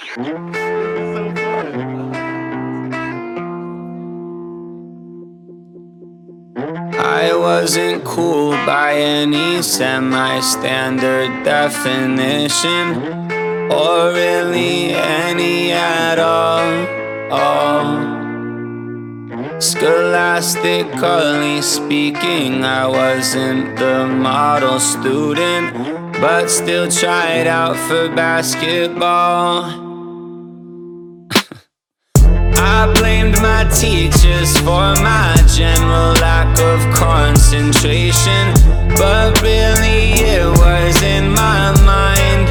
So fun. I wasn't cool by any semi-standard definition, or really any at all. Scholastically speaking, I wasn't the model student, but still tried out for basketball. I blamed my teachers for my general lack of concentration, but really it was in my mind.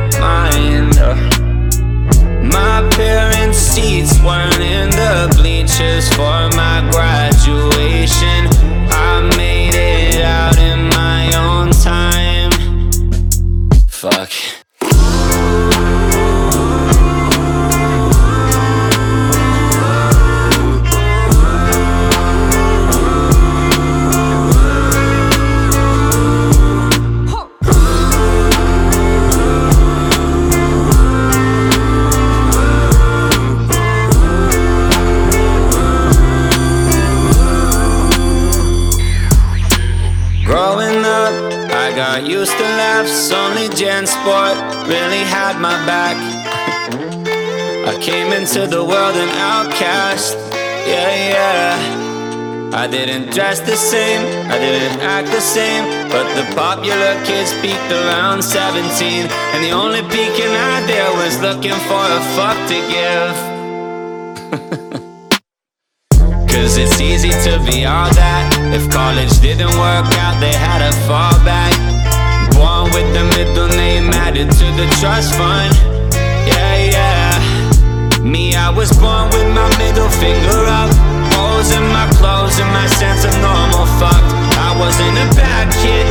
My parents' seats weren't in the bleachers for my graduation. I made it out in my own time. Fuck. Growing up, I got used to laughs, only Gen Sport really had my back. I came into the world an outcast, yeah. I didn't dress the same, I didn't act the same, but the popular kids peaked around 17, and the only peeking out there was looking for a fuck to give. Cause it's easy to be all that. If college didn't work out, they had a fallback. Born with the middle name added to the trust fund, yeah. Me, I was born with my middle finger up, holes in my clothes and my sense of normal fucked. I wasn't a bad kid,